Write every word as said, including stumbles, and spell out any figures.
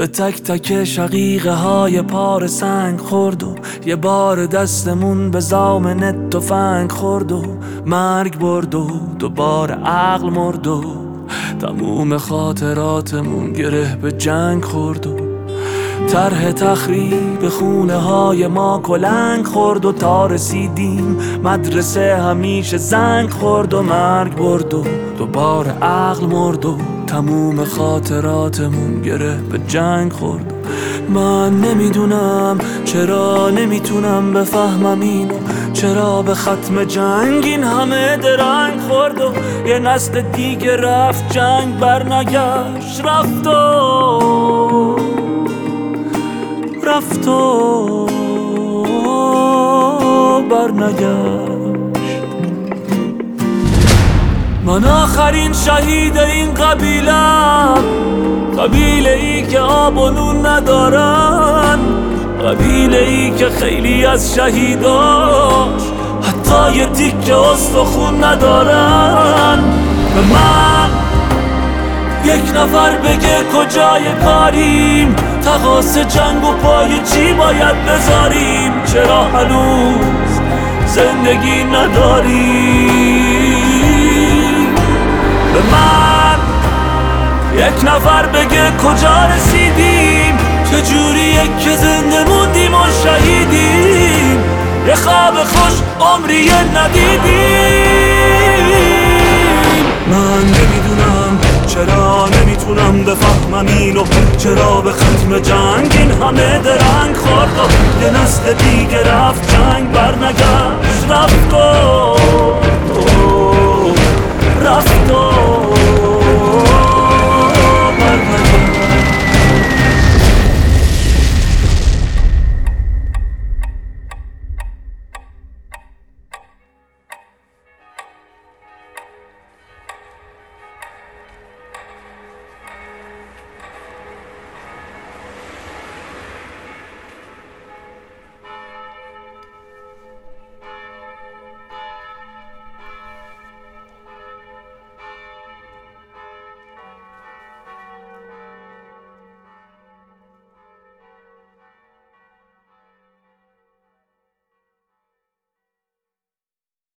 به تک تک شقیقه های پار سنگ خورد و یه بار دستمون به زامن تفنگ خورد و مرگ برد و دوباره عقل مرد و تموم خاطراتمون گره به جنگ خورد و طرح تخریب خونه های ما کلنگ خورد و تا رسیدیم مدرسه همیشه زنگ خورد و مرگ برد و دوباره عقل مرد و تموم خاطراتمون گره به جنگ خورد. من نمیدونم چرا نمیتونم بفهمم اینو، چرا به ختم جنگ این همه درنگ خورد و یه نسل دیگه رفت جنگ برنگشت، رفت و رفت و برنگشت. من آخرین شهید این قبیلم، قبیله ای که آب و نون ندارن، قبیله ای که خیلی از شهیداش حتی یه تیکه استخون ندارن. به من یک نفر بگه کجای کاریم، تقاص جنگ و پای چی باید بذاریم، چرا هنوز زندگی نداریم. به من یک نفر بگه کجا رسیدیم، چجوریه که زنده موندیم و شهیدیم، یه خواب خوش عمریه ندیدیم. من نمیدونم چرا نمیتونم بفهمم اینو، چرا به ختم جنگ این همه درنگ خورد و یه نسل دیگه رفت جنگ برنگشت، رفت و